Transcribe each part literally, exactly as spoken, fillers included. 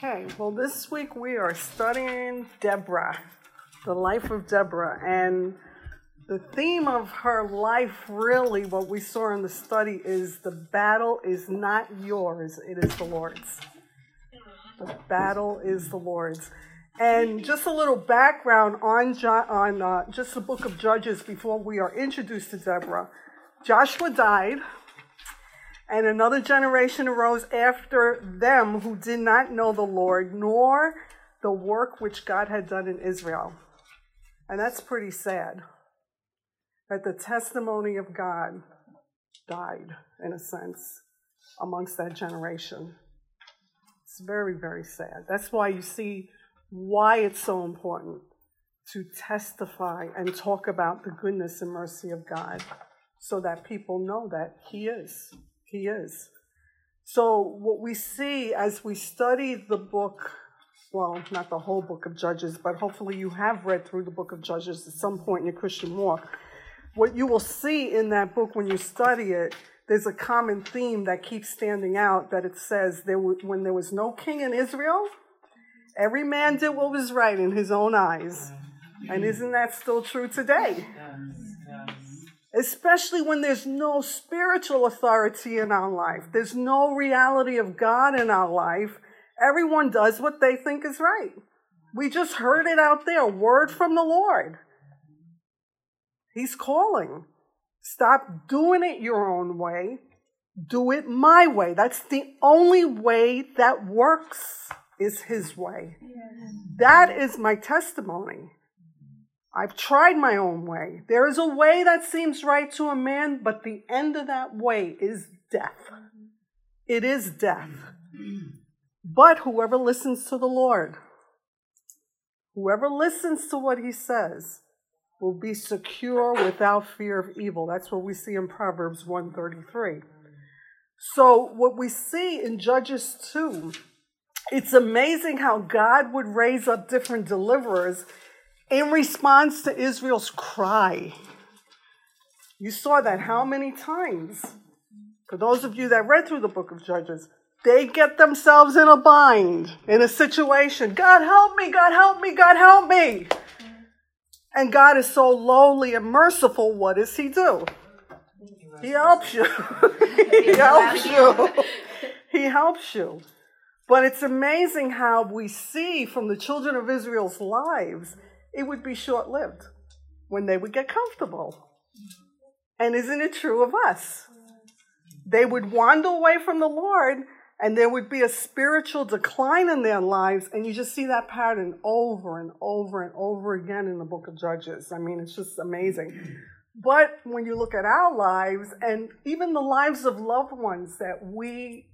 Okay, well, this week we are studying Deborah, the life of Deborah, and the theme of her life, really, what we saw in the study is the battle is not yours, it is the Lord's. The battle is the Lord's. And just a little background on, jo- on uh, just the book of Judges before we are introduced to Deborah. Joshua died, and another generation arose after them who did not know the Lord, nor the work which God had done in Israel. And that's pretty sad, that the testimony of God died, in a sense, amongst that generation. It's very, very sad. That's why you see why it's so important to testify and talk about the goodness and mercy of God, so that people know that He is. He is. So what we see as we study the book, well, not the whole book of Judges, but hopefully you have read through the book of Judges at some point in your Christian walk. What you will see in that book when you study it, there's a common theme that keeps standing out, that it says there were, when there was no king in Israel, every man did what was right in his own eyes. And isn't that still true today? Especially when there's no spiritual authority in our life. There's no reality of God in our life. Everyone does what they think is right. We just heard it out there, word from the Lord. He's calling. Stop doing it your own way. Do it my way. That's the only way that works, is His way. That is my testimony. I've tried my own way. There is a way that seems right to a man, but the end of that way is death. It is death. But whoever listens to the Lord, whoever listens to what He says, will be secure without fear of evil. That's what we see in Proverbs one thirty-three. So what we see in Judges two, it's amazing how God would raise up different deliverers in response to Israel's cry. You saw that how many times? For those of you that read through the book of Judges, they get themselves in a bind, in a situation. God help me, God help me, God help me. And God is so lowly and merciful, what does He do? He helps you. He helps you. He helps you. But it's amazing how we see from the children of Israel's lives, it would be short-lived when they would get comfortable. And isn't it true of us? They would wander away from the Lord, and there would be a spiritual decline in their lives, and you just see that pattern over and over and over again in the book of Judges. I mean, it's just amazing. But when you look at our lives, and even the lives of loved ones that we,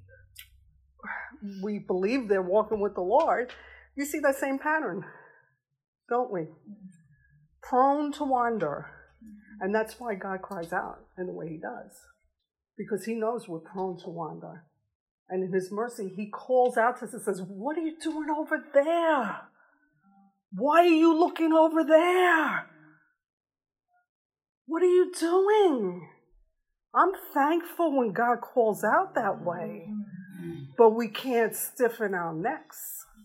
we believe they're walking with the Lord, you see that same pattern, don't we? Prone to wander. And that's why God cries out in the way He does. Because He knows we're prone to wander. And in His mercy, He calls out to us and says, what are you doing over there? Why are you looking over there? What are you doing? I'm thankful when God calls out that way. But we can't stiffen our necks.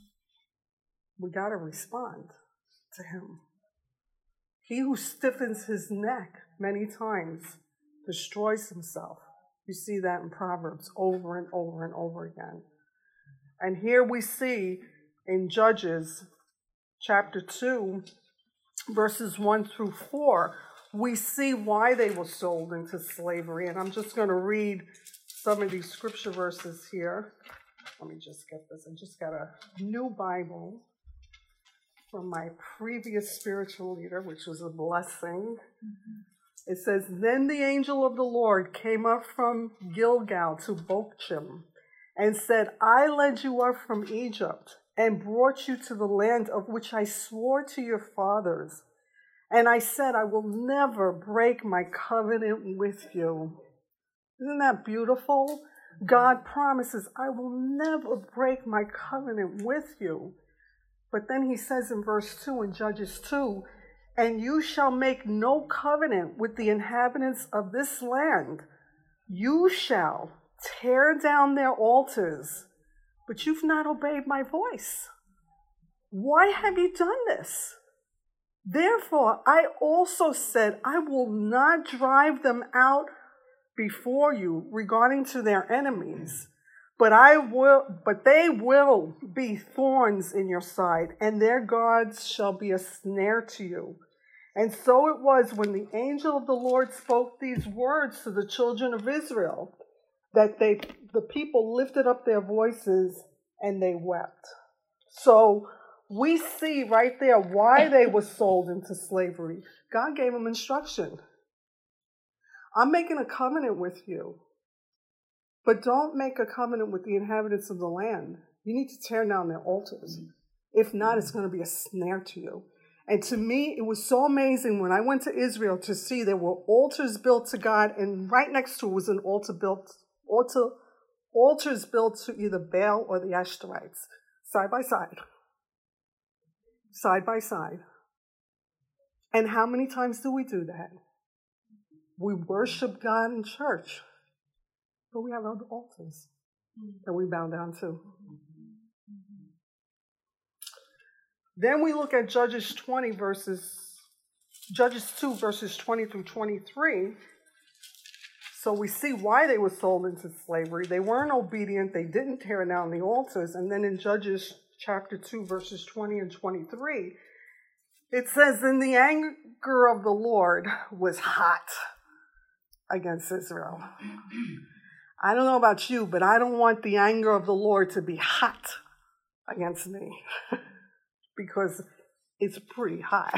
We got to respond to Him. He who stiffens his neck many times destroys himself. You see that in Proverbs over and over and over again. And here we see in Judges chapter two, verses one through four, we see why they were sold into slavery. And I'm just going to read some of these scripture verses here. Let me just get this. I just got a new Bible from my previous spiritual leader, which was a blessing. Mm-hmm. It says, then the angel of the Lord came up from Gilgal to Bochim and said, I led you up from Egypt and brought you to the land of which I swore to your fathers. And I said, I will never break my covenant with you. Isn't that beautiful? God promises, I will never break my covenant with you. But then He says in verse two in Judges two, and you shall make no covenant with the inhabitants of this land. You shall tear down their altars but you've not obeyed my voice. Why have you done this? Therefore, I also said, I will not drive them out before you regarding to their enemies, but I will, but they will be thorns in your side, and their gods shall be a snare to you. And so it was when the angel of the Lord spoke these words to the children of Israel, that they, the people lifted up their voices and they wept. So we see right there why they were sold into slavery. God gave them instruction. I'm making a covenant with you, but don't make a covenant with the inhabitants of the land. You need to tear down their altars. If not, it's going to be a snare to you. And to me, it was so amazing when I went to Israel to see there were altars built to God, and right next to it was an altar built, altar, altars built to either Baal or the Ashtorites, side by side. Side by side. And how many times do we do that? We worship God in church, but we have other altars that we bow down to. Then we look at Judges twenty verses, Judges two verses twenty through twenty-three. So we see why they were sold into slavery. They weren't obedient. They didn't tear down the altars. And then in Judges chapter two verses twenty and twenty-three, it says, "Then the anger of the Lord was hot against Israel." I don't know about you, but I don't want the anger of the Lord to be hot against me. Because it's pretty hot.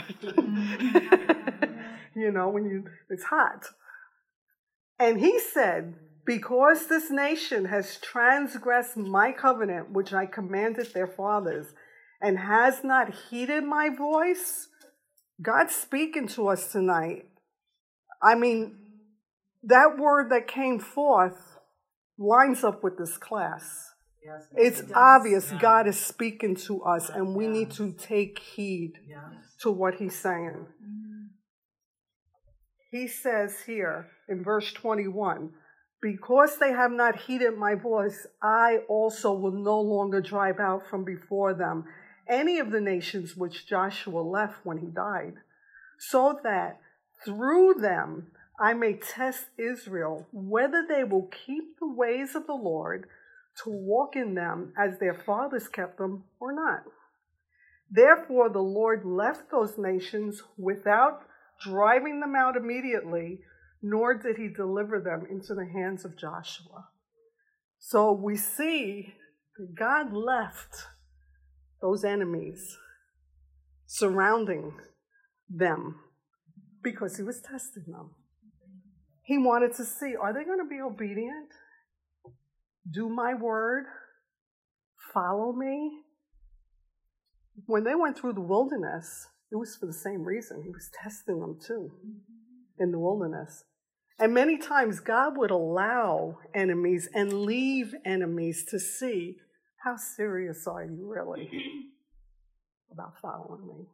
You know, when you, it's hot. And he said, "Because this nation has transgressed my covenant, which I commanded their fathers, and has not heeded my voice," God's speaking to us tonight. I mean, that word that came forth lines up with this class. Yes, it's it obvious yeah. God is speaking to us, and we yes. need to take heed yes. to what he's saying. Mm-hmm. He says here in verse twenty-one, "Because they have not heeded my voice, I also will no longer drive out from before them any of the nations which Joshua left when he died, so that through them I may test Israel, whether they will keep the ways of the Lord, to walk in them as their fathers kept them or not. Therefore the Lord left those nations without driving them out immediately, nor did he deliver them into the hands of Joshua." So we see that God left those enemies surrounding them because he was testing them. He wanted to see, are they going to be obedient? Do my word? Follow me? When they went through the wilderness, it was for the same reason. He was testing them too in the wilderness. And many times God would allow enemies and leave enemies to see, how serious are you really about following me?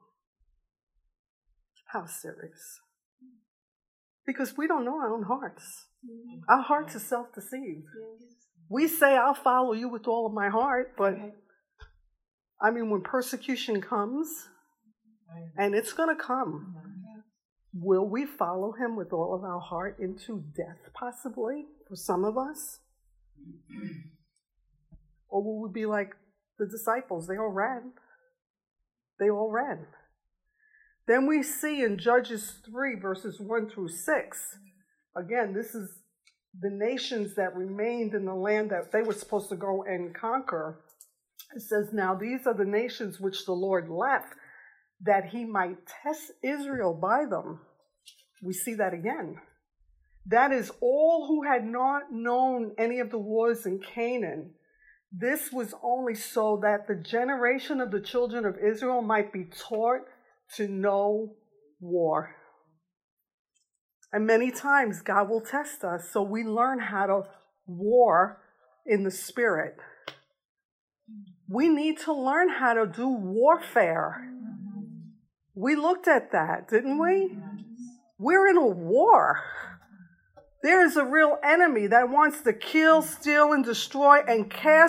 How serious? Because we don't know our own hearts. Our hearts are self-deceived. We say, I'll follow you with all of my heart, but I mean, when persecution comes, and it's going to come, will we follow him with all of our heart into death, possibly, for some of us? Or will we be like the disciples? They all ran. They all ran. Then we see in Judges three, verses one through six, again, this is the nations that remained in the land that they were supposed to go and conquer. It says, "Now these are the nations which the Lord left, that he might test Israel by them." We see that again. That is, all who had not known any of the wars in Canaan. This was only so that the generation of the children of Israel might be taught to know war. And many times God will test us so we learn how to war in the spirit. We need to learn how to do warfare. We looked at that, didn't we? We're in a war. There is a real enemy that wants to kill, steal, and destroy and cast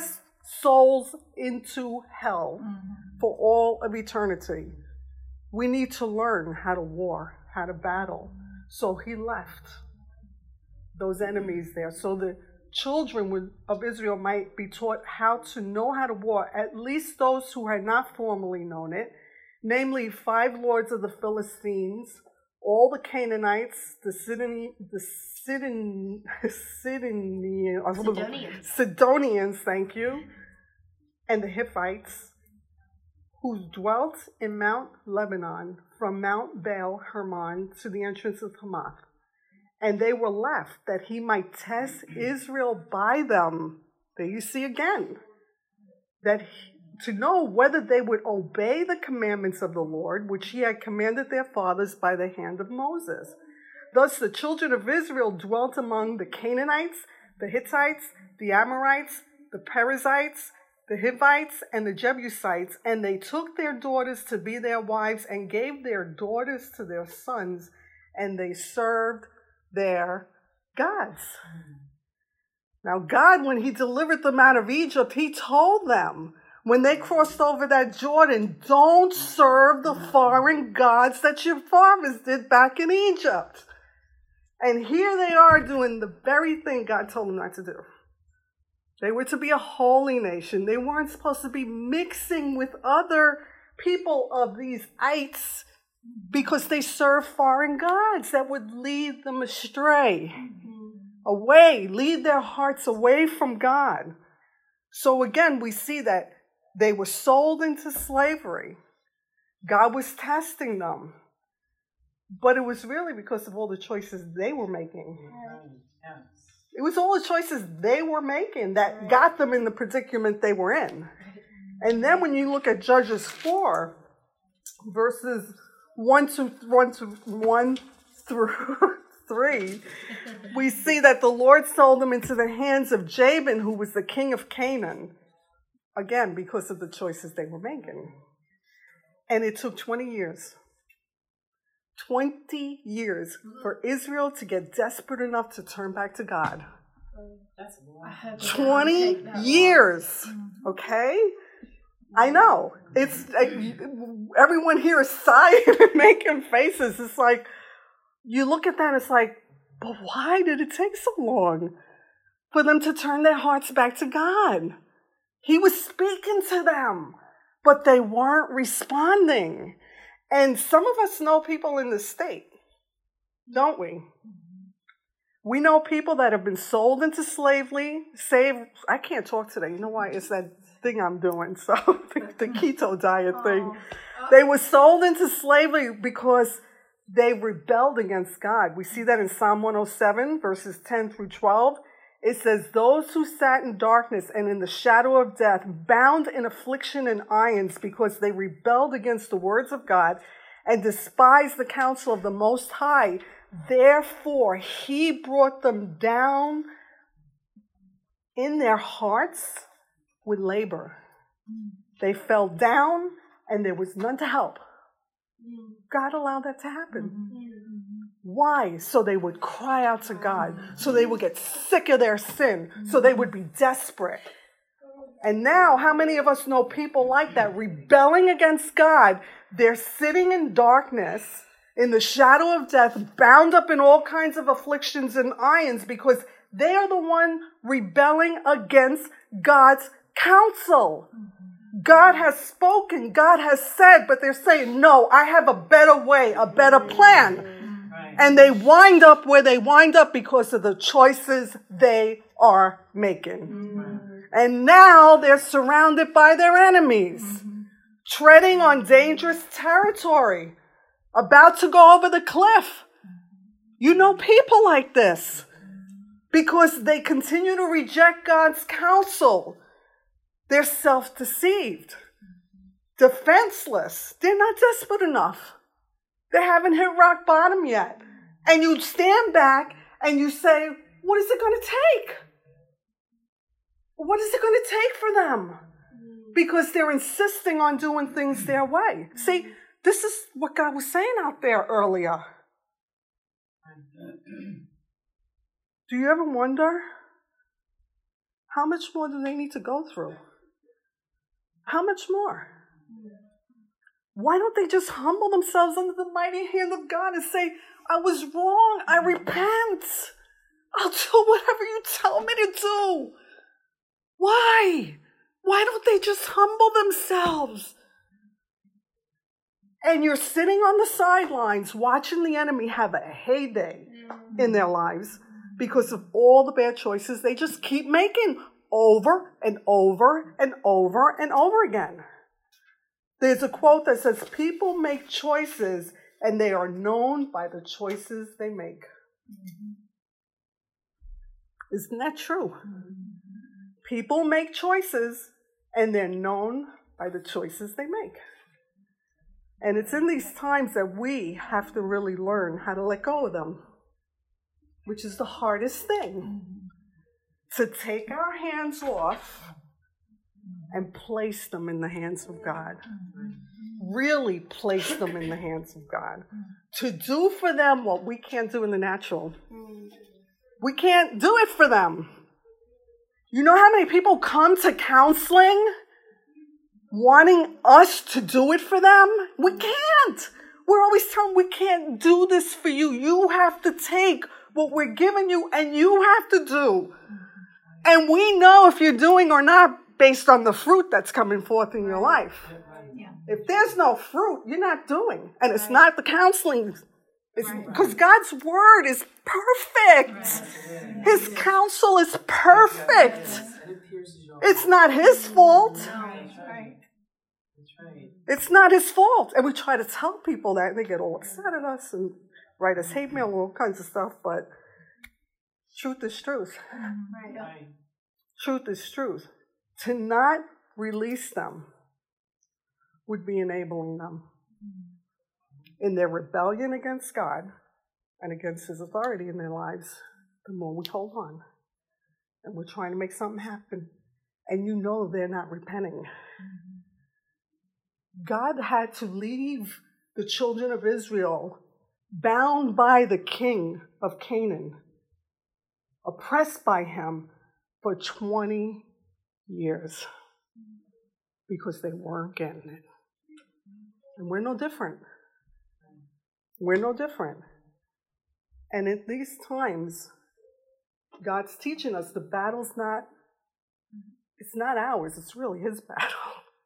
souls into hell for all of eternity. We need to learn how to war, how to battle. So he left those enemies there. So the children of Israel might be taught how to know how to war, at least those who had not formally known it, namely five lords of the Philistines, all the Canaanites, the Sidon, the Sidon, Sidonians, Sidonians. Sidonians, thank you, and the Hittites, who dwelt in Mount Lebanon, from Mount Baal Hermon to the entrance of Hamath. And they were left that he might test Israel by them. There you see again, that he, to know whether they would obey the commandments of the Lord, which he had commanded their fathers by the hand of Moses. Thus the children of Israel dwelt among the Canaanites, the Hittites, the Amorites, the Perizzites, the Hivites, and the Jebusites, and they took their daughters to be their wives and gave their daughters to their sons, and they served their gods. Now God, when he delivered them out of Egypt, he told them, when they crossed over that Jordan, don't serve the foreign gods that your fathers did back in Egypt. And here they are doing the very thing God told them not to do. They were to be a holy nation. They weren't supposed to be mixing with other people of these ites because they serve foreign gods that would lead them astray, mm-hmm. away, lead their hearts away from God. So again, we see that they were sold into slavery. God was testing them. But it was really because of all the choices they were making. It was all the choices they were making that got them in the predicament they were in. And then when you look at Judges four, verses one to one to one through three, we see that the Lord sold them into the hands of Jabin, who was the king of Canaan. Again, because of the choices they were making. And it took twenty years. twenty years for Israel to get desperate enough to turn back to God. That's twenty years. Okay? I know. It's I, everyone here is sighing and making faces. It's like, you look at that, it's like, but why did it take so long for them to turn their hearts back to God? He was speaking to them, but they weren't responding. And some of us know people in this state, don't we? We know people that have been sold into slavery, saved. I can't talk today. You know why? It's that thing I'm doing, so the, the keto diet thing. They were sold into slavery because they rebelled against God. We see that in Psalm one oh seven, verses ten through twelve. It says, those who sat in darkness and in the shadow of death, bound in affliction and irons because they rebelled against the words of God and despised the counsel of the Most High. Therefore, he brought them down in their hearts with labor. They fell down and there was none to help. God allowed that to happen. Why? So they would cry out to God. So they would get sick of their sin. So they would be desperate. And now, how many of us know people like that, rebelling against God? They're sitting in darkness, in the shadow of death, bound up in all kinds of afflictions and irons because they are the one rebelling against God's counsel. God has spoken, God has said, but they're saying, no, I have a better way, a better plan. And they wind up where they wind up because of the choices they are making. Mm-hmm. And now they're surrounded by their enemies, mm-hmm. treading on dangerous territory, about to go over the cliff. You know people like this because they continue to reject God's counsel. They're self-deceived, defenseless. They're not desperate enough. They haven't hit rock bottom yet. And you stand back and you say, what is it going to take? What is it going to take for them? Because they're insisting on doing things their way. See, this is what God was saying out there earlier. Do you ever wonder how much more do they need to go through? How much more? Why don't they just humble themselves under the mighty hand of God and say, I was wrong, I repent. I'll do whatever you tell me to do. Why? Why don't they just humble themselves? And you're sitting on the sidelines watching the enemy have a heyday in their lives because of all the bad choices they just keep making over and over and over and over again. There's a quote that says, people make choices and they are known by the choices they make. Isn't that true? People make choices and they're known by the choices they make. And it's in these times that we have to really learn how to let go of them, which is the hardest thing. To take our hands off and place them in the hands of God. Really place them in the hands of God. To do for them what we can't do in the natural. We can't do it for them. You know how many people come to counseling wanting us to do it for them? We can't. We're always telling them, we can't do this for you. You have to take what we're giving you and you have to do. And we know if you're doing or not based on the fruit that's coming forth in your life. If there's no fruit, you're not doing. And it's not the counseling. It's because God's word is perfect. His counsel is perfect. It's not his fault. It's not his fault. And we try to tell people that and they get all upset at us and write us hate mail and all kinds of stuff. But truth is truth. Truth is truth. To not release them would be enabling them in their rebellion against God and against his authority in their lives. The more we hold on and we're trying to make something happen and you know they're not repenting. God had to leave the children of Israel bound by the king of Canaan, oppressed by him for twenty years because they weren't getting it. And we're no different. We're no different. And at these times, God's teaching us the battle's not, it's not ours, it's really his battle.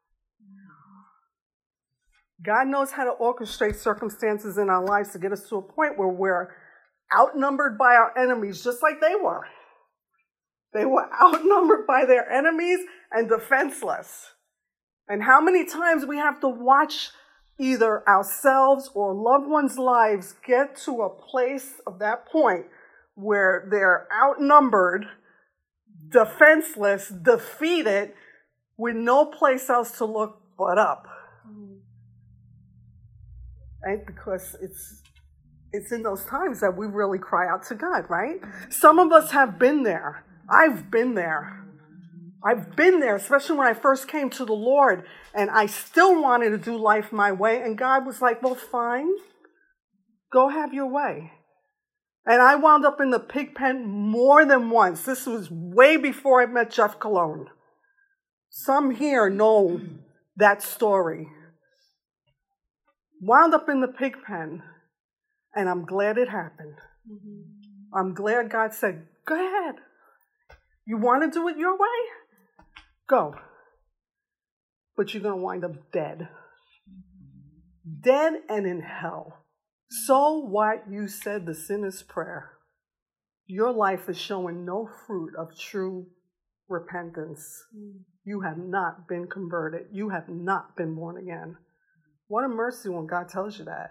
God knows how to orchestrate circumstances in our lives to get us to a point where we're outnumbered by our enemies, just like they were. They were outnumbered by their enemies and defenseless. And how many times we have to watch either ourselves or loved ones' lives get to a place of that point where they're outnumbered, defenseless, defeated, with no place else to look but up. Right? Because it's it's in those times that we really cry out to God, right? Some of us have been there. I've been there. I've been there, especially when I first came to the Lord, and I still wanted to do life my way, and God was like, well, fine. Go have your way. And I wound up in the pig pen more than once. This was way before I met Jeff Cologne. Some here know that story. Wound up in the pig pen, and I'm glad it happened. Mm-hmm. I'm glad God said, go ahead. You want to do it your way? Go. But you're going to wind up dead. Dead and in hell. So what? You said the sinner's prayer. Your life is showing no fruit of true repentance. You have not been converted. You have not been born again. What a mercy when God tells you that.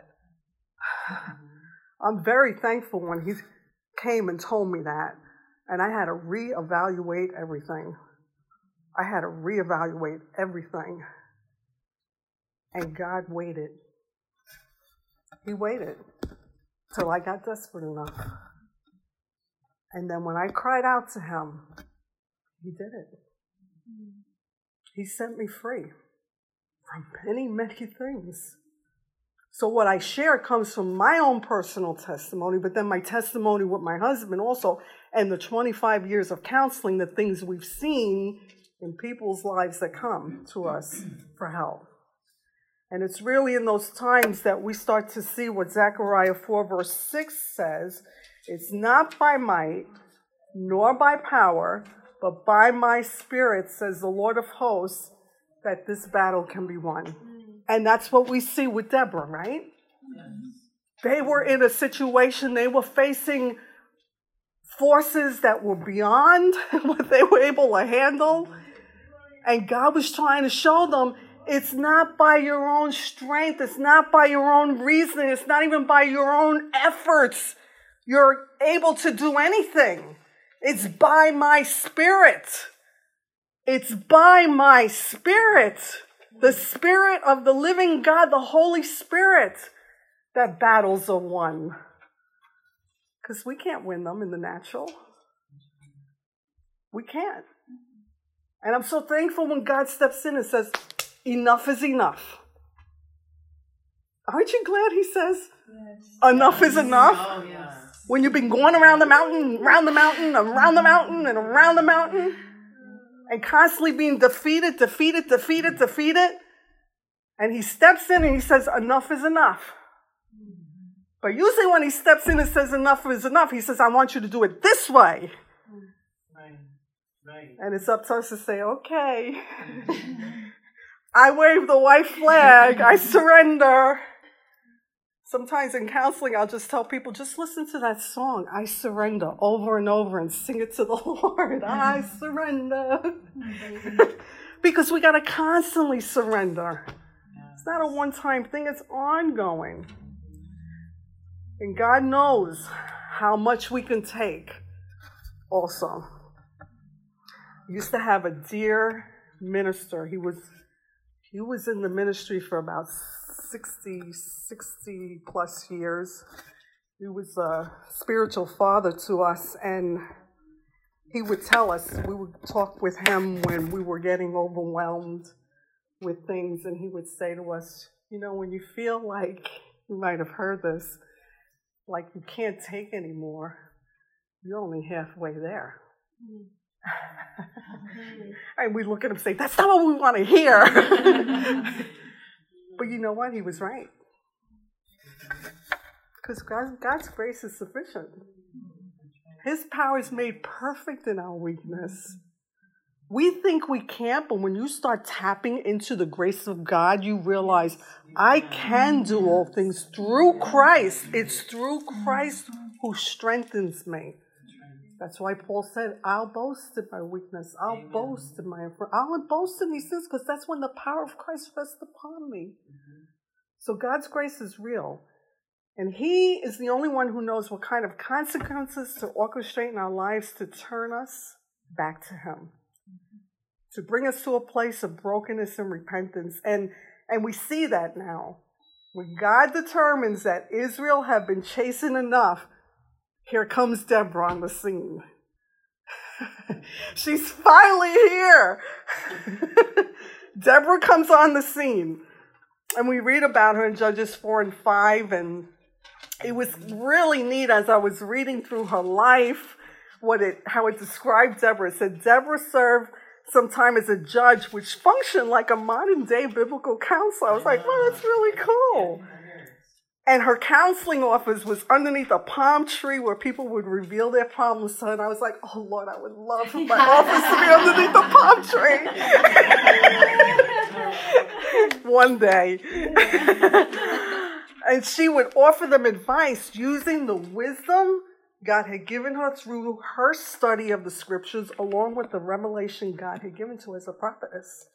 I'm very thankful when he came and told me that. And I had to reevaluate everything. I had to reevaluate everything. And God waited. He waited till I got desperate enough. And then when I cried out to him, he did it. He set me free from many, many things. So what I share comes from my own personal testimony, but then my testimony with my husband also, and the twenty-five years of counseling, the things we've seen in people's lives that come to us for help. And it's really in those times that we start to see what Zechariah four verse six says. It's not by might, nor by power, but by my Spirit, says the Lord of hosts, that this battle can be won. And that's what we see with Deborah, right? They were in a situation, they were facing forces that were beyond what they were able to handle. And God was trying to show them, it's not by your own strength. It's not by your own reasoning. It's not even by your own efforts you're able to do anything. It's by my Spirit. It's by my Spirit, the Spirit of the living God, the Holy Spirit, that battles are won. Because we can't win them in the natural. We can't. And I'm so thankful when God steps in and says, enough is enough. Aren't you glad he says, yes. Enough is enough? Oh, yes. When you've been going around the mountain, around the mountain, around the mountain, and around the mountain, and constantly being defeated, defeated, defeated, defeated, and he steps in and he says, enough is enough. But usually when he steps in and says enough is enough, he says, I want you to do it this way. Right. Right. And it's up to us to say, okay. I wave the white flag. I surrender. Sometimes in counseling, I'll just tell people, just listen to that song, I surrender, over and over, and sing it to the Lord. I surrender. Because we got to constantly surrender. It's not a one-time thing. It's ongoing. And God knows how much we can take also. I used to have a dear minister. He was he was in the ministry for about sixty, sixty plus years. He was a spiritual father to us, and he would tell us, we would talk with him when we were getting overwhelmed with things, and he would say to us, you know, when you feel like, you might have heard this, like you can't take anymore, you're only halfway there. Mm. And we look at him and say, that's not what we want to hear. But you know what? He was right. Because God, God's grace is sufficient. His power is made perfect in our weakness. We think we can't, but when you start tapping into the grace of God, you realize, I can do all things through Christ. It's through Christ who strengthens me. That's why Paul said, I'll boast in my weakness. I'll Amen. boast in my I'll boast in these things, because that's when the power of Christ rests upon me. Mm-hmm. So God's grace is real. And he is the only one who knows what kind of consequences to orchestrate in our lives to turn us back to him. To bring us to a place of brokenness and repentance. And, and we see that now. When God determines that Israel have been chastened enough, here comes Deborah on the scene. She's finally here. Deborah comes on the scene. And we read about her in Judges four and five. And it was really neat as I was reading through her life, what it, how it described Deborah. It said, Deborah served some time as a judge, which functioned like a modern-day biblical counselor. I was like, wow, that's really cool. And her counseling office was underneath a palm tree where people would reveal their problems to her. And I was like, oh, Lord, I would love for my office to be underneath a palm tree. One day. And she would offer them advice using the wisdom God had given her through her study of the scriptures, along with the revelation God had given to her as a prophetess.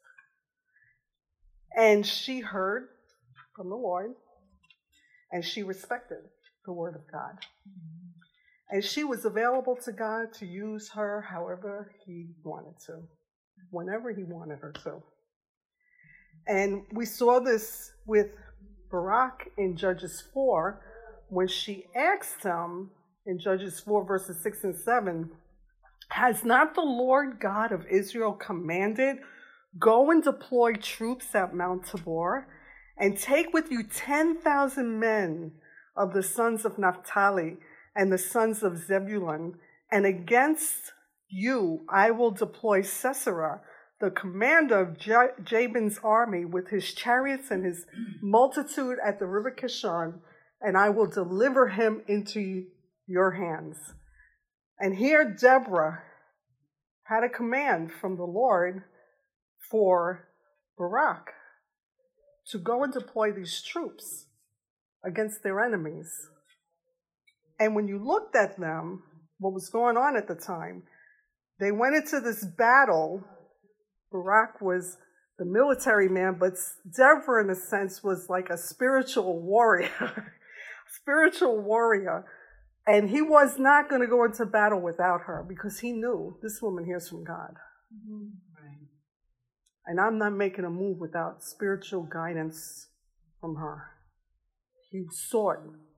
And she heard from the Lord, and she respected the word of God. And she was available to God to use her however he wanted to, whenever he wanted her to. And we saw this with Barak in Judges four, when she asked him, in Judges four, verses six and seven, has not the Lord God of Israel commanded, go and deploy troops at Mount Tabor, and take with you ten thousand men of the sons of Naphtali and the sons of Zebulun, and against you I will deploy Sisera, the commander of J- Jabin's army with his chariots and his multitude at the river Kishon, and I will deliver him into your hands. And here Deborah had a command from the Lord for Barak to go and deploy these troops against their enemies. And when you looked at them, what was going on at the time, they went into this battle. Barak was the military man, but Deborah, in a sense, was like a spiritual warrior. spiritual warrior. And he was not going to go into battle without her because he knew this woman hears from God. Mm-hmm. Right. And I'm not making a move without spiritual guidance from her. He sought,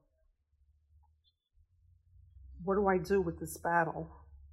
what do I do with this battle?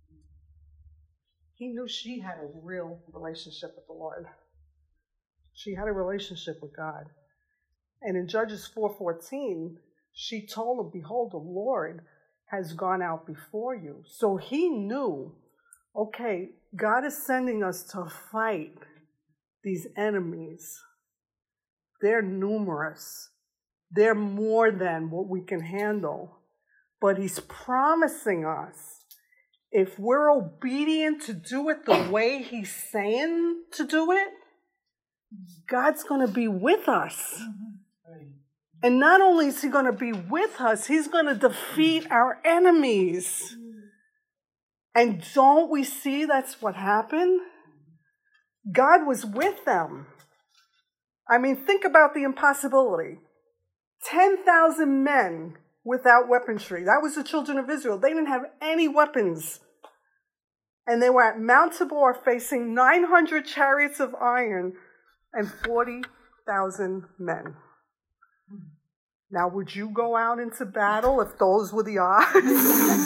He knew she had a real relationship with the Lord. She had a relationship with God. And in Judges four fourteen, she told him, behold, the Lord has gone out before you. So he knew, okay, God is sending us to fight these enemies. They're numerous. They're more than what we can handle. But he's promising us, if we're obedient to do it the way he's saying to do it, God's going to be with us. And not only is he going to be with us, he's going to defeat our enemies. And don't we see that's what happened? God was with them. I mean, think about the impossibility. ten thousand men without weaponry. That was the children of Israel. They didn't have any weapons. And they were at Mount Tabor facing nine hundred chariots of iron and forty thousand men. Now, would you go out into battle if those were the odds?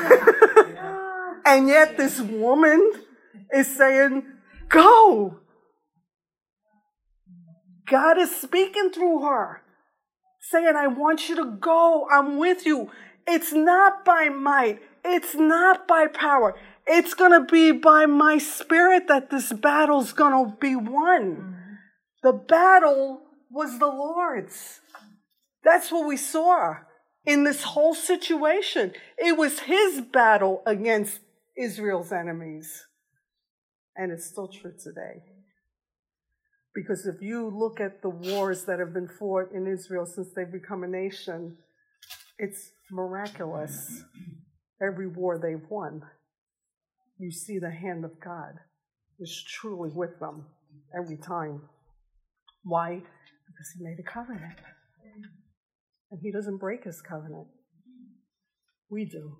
And yet this woman is saying, go. God is speaking through her, saying, I want you to go. I'm with you. It's not by might. It's not by power. It's going to be by my spirit that this battle's going to be won. The battle was the Lord's. That's what we saw in this whole situation. It was his battle against Israel's enemies. And it's still true today. Because if you look at the wars that have been fought in Israel since they've become a nation, it's miraculous. Every war they've won, you see the hand of God is truly with them every time. Why? Because he made a covenant. And he doesn't break his covenant. We do.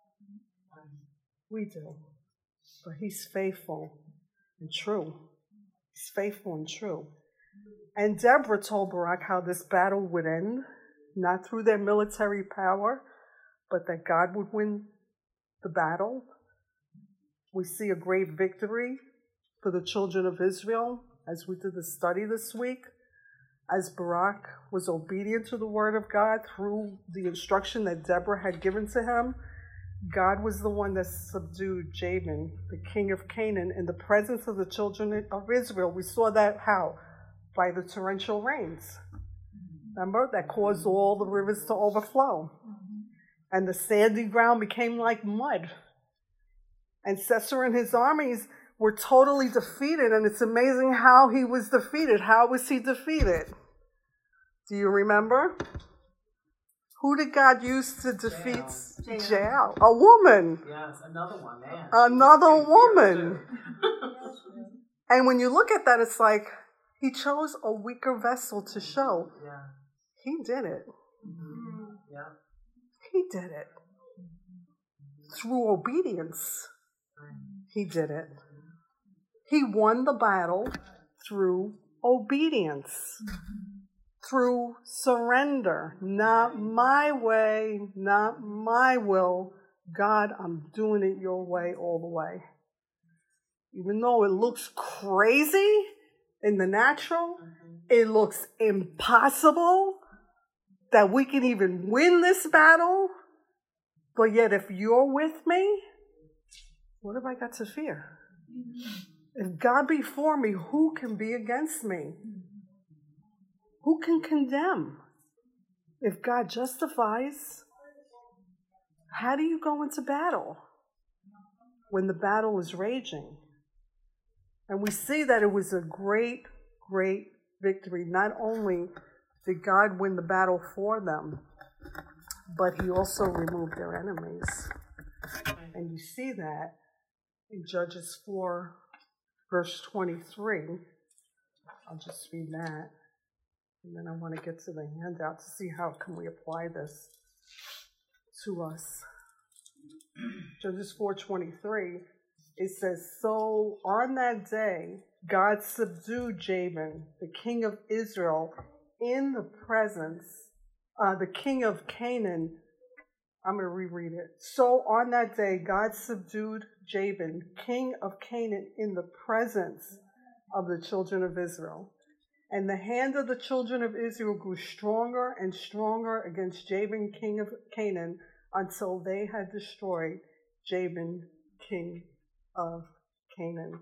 We do. But he's faithful and true. He's faithful and true. And Deborah told Barak how this battle would end, not through their military power, but that God would win the battle. We see a great victory for the children of Israel as we did the study this week. As Barak was obedient to the word of God through the instruction that Deborah had given to him, God was the one that subdued Jabin, the king of Canaan, in the presence of the children of Israel. We saw that how? By the torrential rains. Remember? That caused all the rivers to overflow. And the sandy ground became like mud. And Sisera and his armies were totally defeated. And it's amazing how he was defeated. How was he defeated? Do you remember? Who did God use to defeat Jael? Jael? A woman. Yes, another one, man. Another woman. And when you look at that, it's like he chose a weaker vessel to show. Yeah. He did it. Mm-hmm. Yeah. He did it. Through obedience, he did it. He won the battle through obedience. Through surrender. Not my way, not my will. God, I'm doing it your way all the way. Even though it looks crazy in the natural, it looks impossible that we can even win this battle. But yet if you're with me, what have I got to fear? If God be for me, who can be against me? Who can condemn? If God justifies, how do you go into battle when the battle is raging? And we see that it was a great, great victory. Not only did God win the battle for them, but he also removed their enemies. And you see that in Judges four, verse twenty-three. I'll just read that. And then I want to get to the handout to see how can we apply this to us. Judges four twenty-three, it says, so on that day, God subdued Jabin, the king of Israel, in the presence, uh, the king of Canaan. I'm going to reread it. So on that day, God subdued Jabin, king of Canaan, in the presence of the children of Israel. And the hand of the children of Israel grew stronger and stronger against Jabin, king of Canaan, until they had destroyed Jabin, king of Canaan.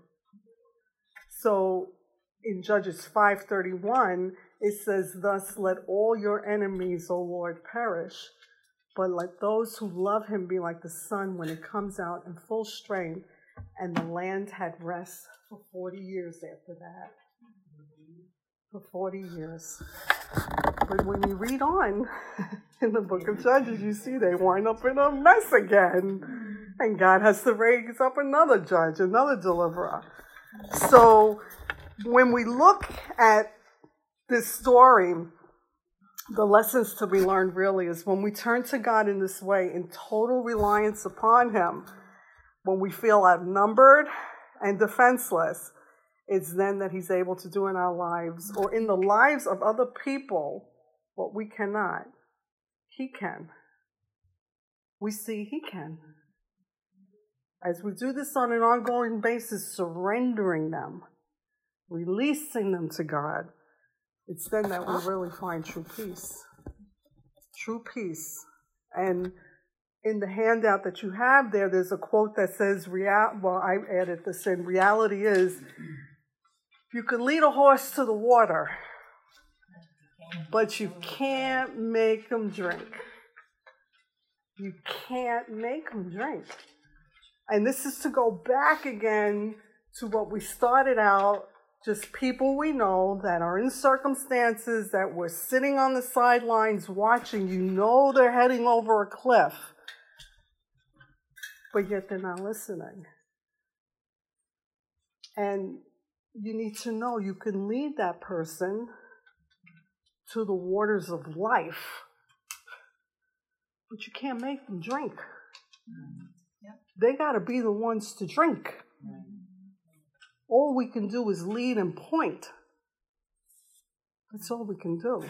So in Judges five thirty-one, it says, thus let all your enemies, O Lord, perish, but let those who love him be like the sun when it comes out in full strength. And the land had rest for forty years after that. For forty years. But when you read on in the book of Judges, you see they wind up in a mess again. And God has to raise up another judge, another deliverer. So when we look at this story, the lessons to be learned really is when we turn to God in this way, in total reliance upon him, when we feel outnumbered and defenseless, it's then that he's able to do in our lives or in the lives of other people what we cannot. He can. We see he can. As we do this on an ongoing basis, surrendering them, releasing them to God, it's then that we really find true peace. True peace. And in the handout that you have there, there's a quote that says, Real, well, I added this in, reality is, you can lead a horse to the water, but you can't make him drink. You can't make him drink. And this is to go back again to what we started out, just people we know that are in circumstances that we're sitting on the sidelines watching. You know they're heading over a cliff, but yet they're not listening. And you need to know you can lead that person to the waters of life, but you can't make them drink. Yep. They got to be the ones to drink. All we can do is lead and point. That's all we can do.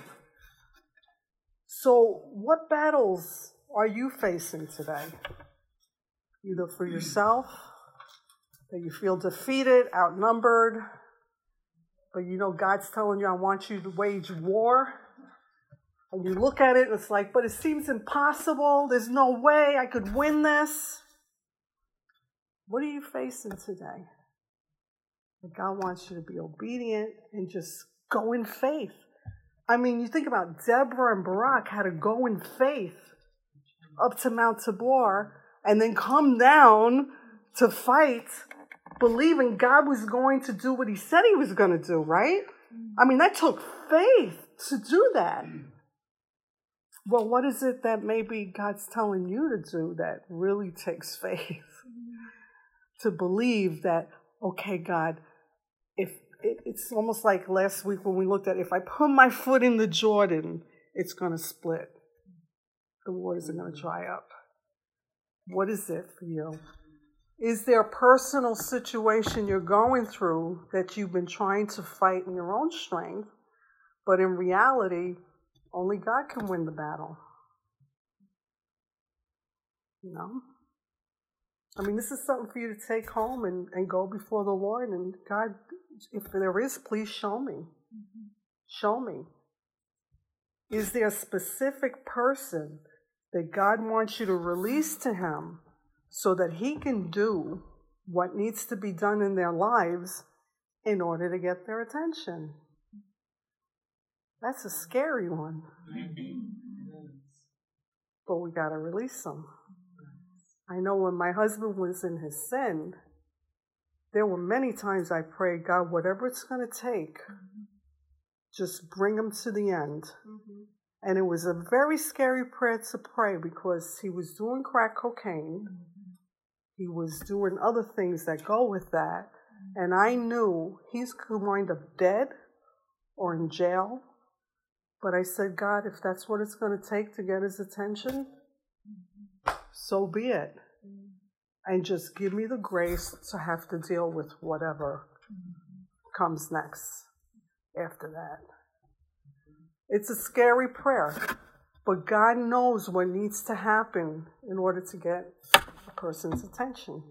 So what battles are you facing today? Either for yourself, that you feel defeated, outnumbered, but you know God's telling you, I want you to wage war. And you look at it and it's like, but it seems impossible. There's no way I could win this. What are you facing today? And God wants you to be obedient and just go in faith. I mean, you think about Deborah and Barak had to go in faith up to Mount Tabor and then come down to fight, believing God was going to do what he said he was going to do, right? I mean, that took faith to do that. Well, what is it that maybe God's telling you to do that really takes faith? To believe that, okay, God, if it, it's almost like last week when we looked at, if I put my foot in the Jordan, it's going to split. The waters are going to dry up. What is it for you? Is there a personal situation you're going through that you've been trying to fight in your own strength, but in reality, only God can win the battle? You know? I mean, this is something for you to take home and, and go before the Lord. And God, if there is, please show me. Mm-hmm. Show me. Is there a specific person that God wants you to release to him so that he can do what needs to be done in their lives in order to get their attention. That's a scary one. But we got to release them. I know when my husband was in his sin, there were many times I prayed, God, whatever it's going to take, just bring him to the end. Mm-hmm. And it was a very scary prayer to pray because he was doing crack cocaine. Mm-hmm. He was doing other things that go with that. Mm-hmm. And I knew he's going to wind up dead or in jail. But I said, God, if that's what it's going to take to get his attention, mm-hmm. so be it. Mm-hmm. And just give me the grace to have to deal with whatever mm-hmm. comes next after that. It's a scary prayer, but God knows what needs to happen in order to get a person's attention.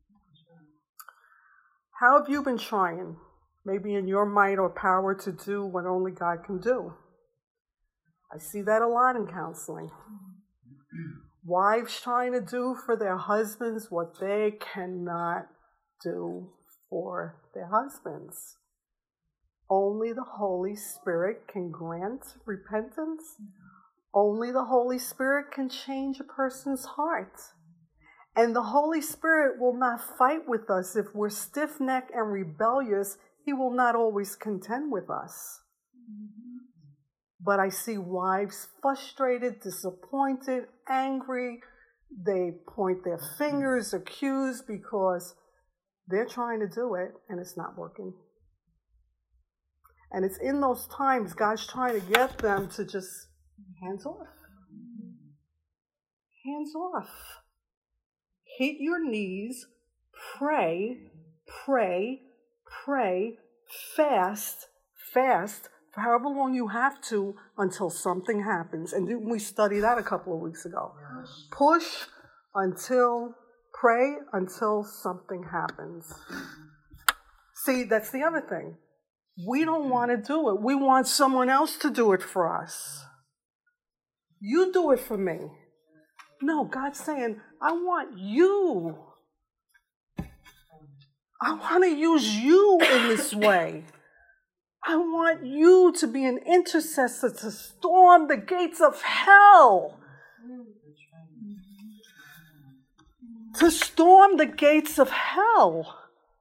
How have you been trying, maybe in your might or power, to do what only God can do? I see that a lot in counseling. Wives trying to do for their husbands what they cannot do for their husbands. Only the Holy Spirit can grant repentance. Only the Holy Spirit can change a person's heart. And the Holy Spirit will not fight with us. If we're stiff-necked and rebellious, he will not always contend with us. But I see wives frustrated, disappointed, angry. They point their fingers, accuse, because they're trying to do it and it's not working. And it's in those times God's trying to get them to just hands off. Hands off. Hit your knees, pray, pray, pray, fast, fast, for however long you have to until something happens. And didn't we study that a couple of weeks ago? Yes. Push until, pray until something happens. See, that's the other thing. We don't want to do it. We want someone else to do it for us. You do it for me. No, God's saying, I want you. I want to use you in this way. I want you to be an intercessor to storm the gates of hell. To storm the gates of hell.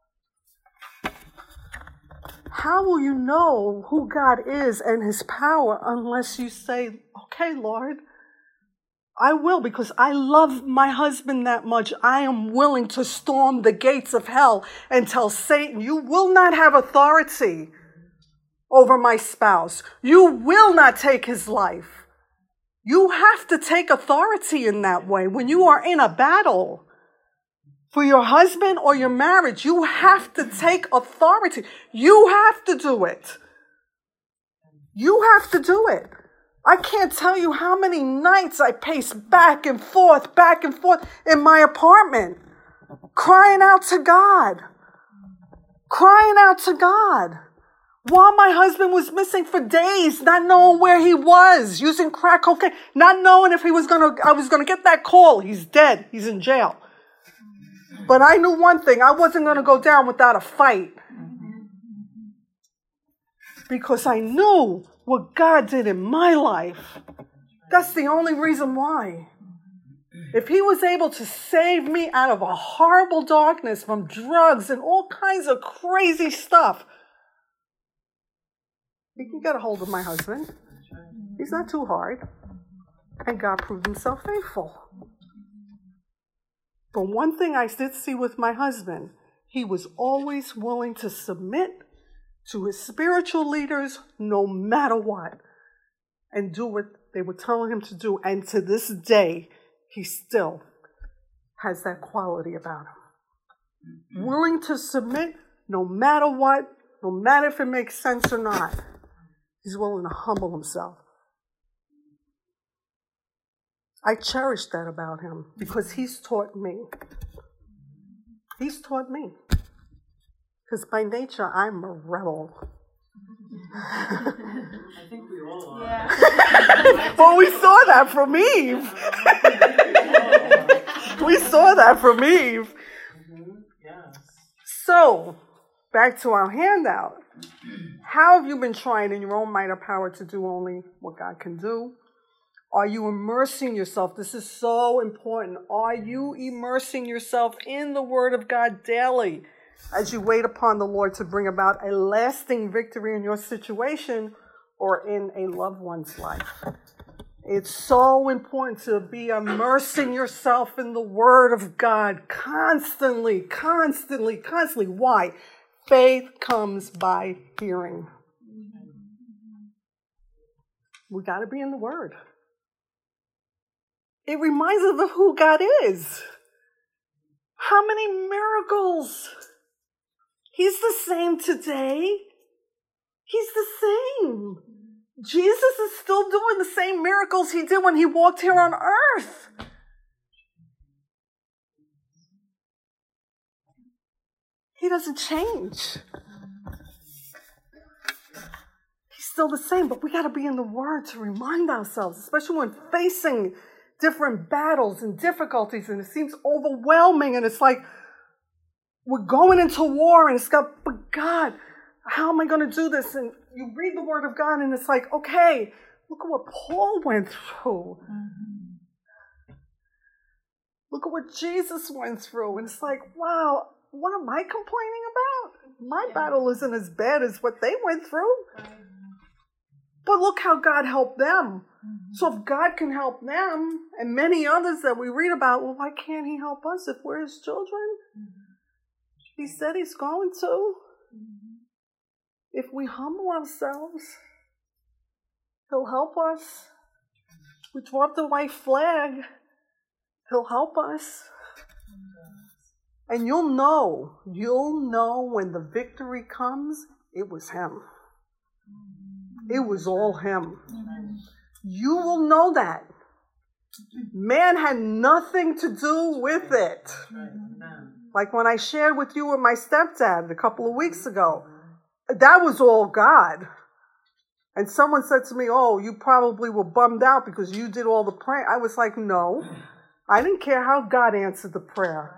How will you know who God is and his power unless you say, okay, Lord, I will, because I love my husband that much. I am willing to storm the gates of hell and tell Satan, you will not have authority over my spouse. You will not take his life. You have to take authority in that way. When you are in a battle for your husband or your marriage, you have to take authority. You have to do it. You have to do it. I can't tell you how many nights I paced back and forth, back and forth in my apartment, crying out to God, crying out to God. While my husband was missing for days, not knowing where he was, using crack cocaine, not knowing if he was gonna, I was gonna get that call. He's dead. He's in jail. But I knew one thing. I wasn't gonna go down without a fight. Because I knew what God did in my life. That's the only reason why. If he was able to save me out of a horrible darkness from drugs and all kinds of crazy stuff, he can get a hold of my husband. He's not too hard. And God proved himself faithful. But one thing I did see with my husband, he was always willing to submit to his spiritual leaders no matter what and do what they were telling him to do. And to this day, he still has that quality about him. Mm-hmm. Willing to submit no matter what, no matter if it makes sense or not. He's willing to humble himself. I cherish that about him because he's taught me. He's taught me. Because by nature, I'm a rebel. I think we all are. Yeah. Well, we saw that from Eve. We saw that from Eve. Mm-hmm. Yeah. So, back to our handout. How have you been trying in your own might or power to do only what God can do? Are you immersing yourself? This is so important. Are you immersing yourself in the Word of God daily as you wait upon the Lord to bring about a lasting victory in your situation or in a loved one's life? It's so important to be immersing yourself in the Word of God constantly, constantly, constantly. Why? Faith comes by hearing. We got to be in the Word. It reminds us of who God is. How many miracles? He's the same today. He's the same. Jesus is still doing the same miracles he did when he walked here on earth. He doesn't change. He's still the same, but we got to be in the Word to remind ourselves, especially when facing different battles and difficulties, and it seems overwhelming, and it's like we're going into war, and it's got, but God, how am I going to do this? And you read the Word of God, and it's like, okay, look at what Paul went through. Mm-hmm. Look at what Jesus went through, and it's like, wow, what am I complaining about? My yeah. battle isn't as bad as what they went through. But look how God helped them. Mm-hmm. So if God can help them, and many others that we read about, well, why can't he help us if we're his children? Mm-hmm. He said he's going to. Mm-hmm. If we humble ourselves, he'll help us. We drop the white flag, he'll help us. And you'll know, you'll know when the victory comes, it was him. It was all him. You will know that. Man had nothing to do with it. Like when I shared with you with my stepdad a couple of weeks ago, that was all God. And someone said to me, oh, you probably were bummed out because you did all the praying. I was like, no, I didn't care how God answered the prayer.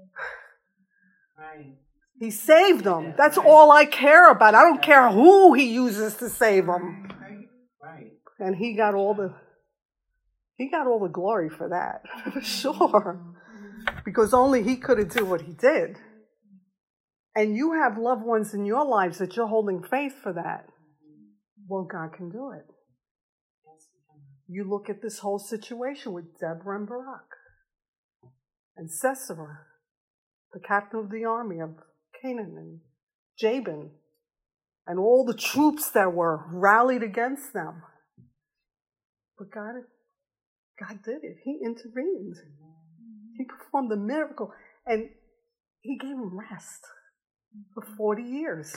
He saved them. That's all I care about. I don't care who he uses to save them. And he got all the he got all the glory for that, for sure. Because only he could have done what he did. And you have loved ones in your lives that you're holding faith for that. Well, God can do it. You look at this whole situation with Deborah and Barak and Sisera, the captain of the army of Canaan, and Jabin, and all the troops that were rallied against them. But God, God did it. He intervened. He performed the miracle, and he gave him rest for forty years.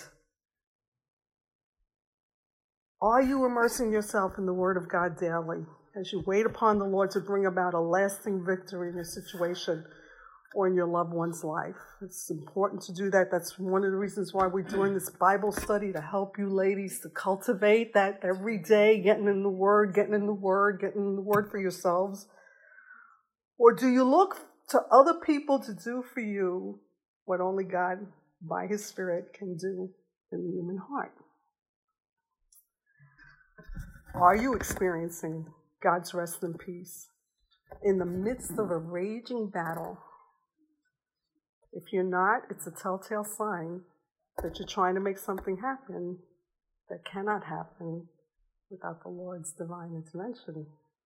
Are you immersing yourself in the Word of God daily as you wait upon the Lord to bring about a lasting victory in your situation or in your loved one's life? It's important to do that. That's one of the reasons why we're doing this Bible study, to help you ladies to cultivate that every day, getting in the Word, getting in the Word, getting in the Word for yourselves. Or do you look to other people to do for you what only God, by His Spirit, can do in the human heart? Are you experiencing God's rest and peace in the midst of a raging battle? If you're not, it's a telltale sign that you're trying to make something happen that cannot happen without the Lord's divine intervention.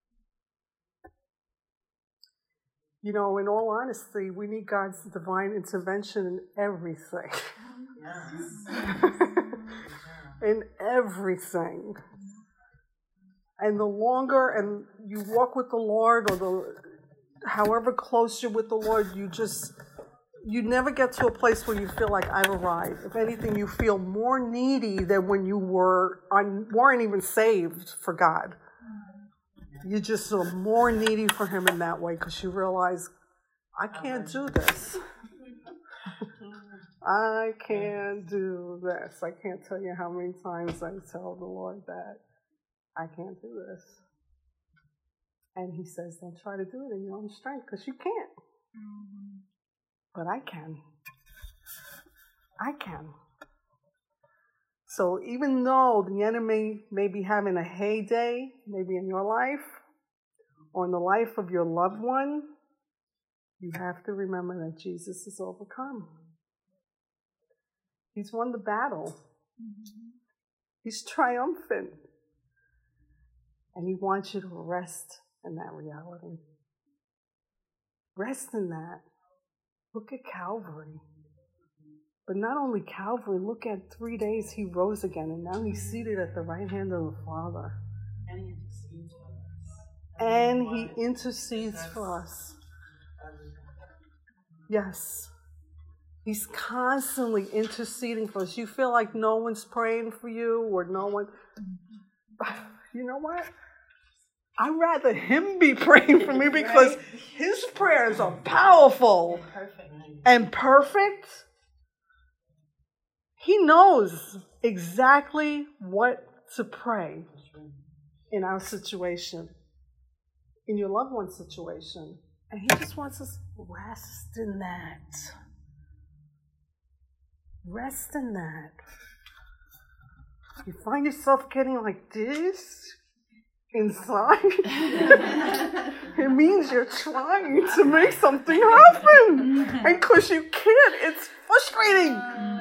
You know, in all honesty, we need God's divine intervention in everything. Yes. In everything. And the longer and you walk with the Lord, or the however close you're with the Lord, you just you never get to a place where you feel like I've arrived. If anything, you feel more needy than when you were on, weren't even saved for God. You just are more needy for Him in that way, because you realize, I can't do this. I can't do this. I can't tell you how many times I tell the Lord that I can't do this. And He says, don't try to do it in your own strength, because you can't. But I can. I can. So even though the enemy may be having a heyday, maybe in your life, or in the life of your loved one, you have to remember that Jesus is overcome. He's won the battle. He's triumphant. And he wants you to rest in that reality. Rest in that. Look at Calvary. But not only Calvary, look at three days he rose again, and now he's seated at the right hand of the Father. And he intercedes for us. Yes. He's constantly interceding for us. You feel like no one's praying for you, or no one... You know what? I'd rather him be praying for me, because his prayers are powerful and perfect. He knows exactly what to pray in our situation, in your loved one's situation. And he just wants us to rest in that. Rest in that. You find yourself getting like this inside, it means you're trying to make something happen. And because you can't, it's frustrating.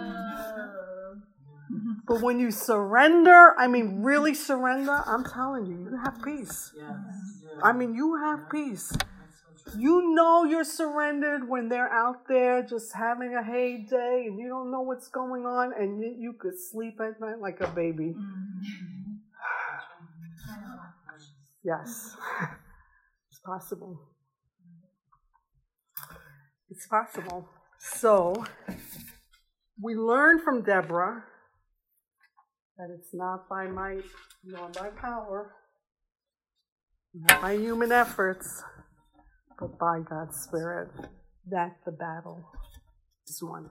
But when you surrender, I mean really surrender, I'm telling you, you have peace. I mean, you have peace. You know you're surrendered when they're out there just having a heyday and you don't know what's going on, and you, you could sleep at night like a baby. Yes, it's possible. It's possible. So, we learn from Deborah that it's not by might nor by power, not by human efforts, but by God's Spirit, that the battle is won.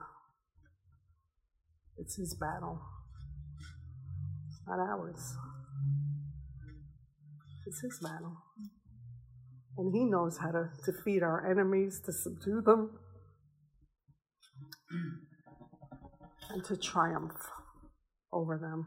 It's his battle, not ours. It's his battle. And he knows how to defeat our enemies, to subdue them, and to triumph over them.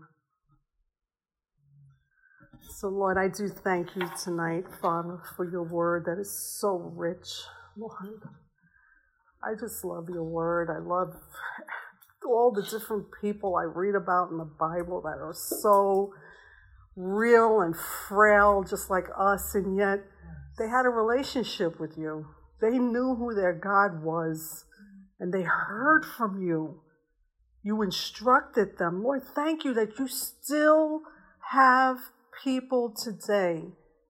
So, Lord, I do thank you tonight, Father, for your word that is so rich, Lord. I just love your word. I love all the different people I read about in the Bible that are so real and frail, just like us, and yet they had a relationship with you. They knew who their God was, and they heard from you. You instructed them. Lord, thank you that you still have people today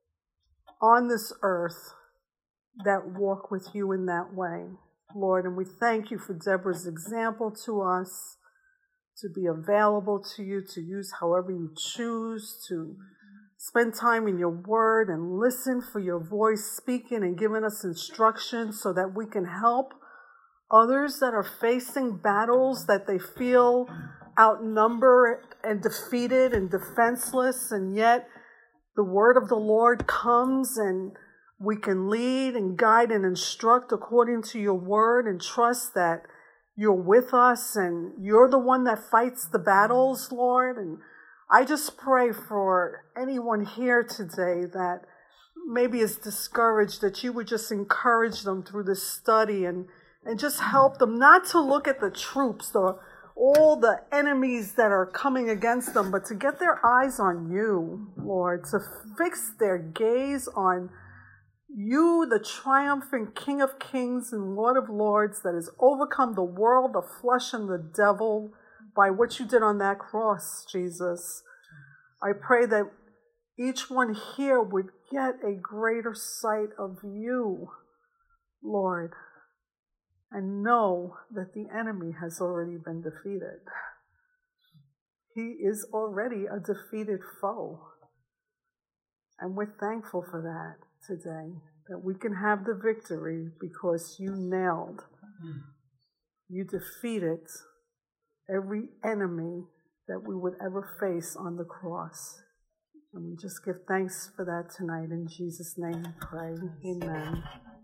on this earth that walk with you in that way, Lord. And we thank you for Deborah's example to us, to be available to you, to use however you choose, to spend time in your word and listen for your voice speaking and giving us instructions so that we can help others that are facing battles that they feel outnumbered and defeated and defenseless, and yet the word of the Lord comes and we can lead and guide and instruct according to your word, and trust that you're with us and you're the one that fights the battles, Lord. And I just pray for anyone here today that maybe is discouraged, that you would just encourage them through this study and, and just help them not to look at the troops, the all the enemies that are coming against them, but to get their eyes on you, Lord, to fix their gaze on you, the triumphant King of Kings and Lord of Lords that has overcome the world, the flesh, and the devil by what you did on that cross, Jesus. I pray that each one here would get a greater sight of you, Lord, and know that the enemy has already been defeated. He is already a defeated foe. And we're thankful for that today, that we can have the victory because you nailed, you defeated every enemy that we would ever face on the cross. And we just give thanks for that tonight. In Jesus' name we pray. Amen.